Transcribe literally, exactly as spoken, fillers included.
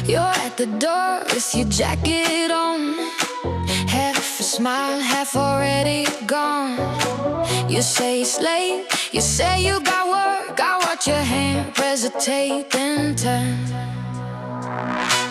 You're at the door with your jacket on, half a smile, half already gone. You say it's late, you say you got work. I watch your hand hesitate then turn.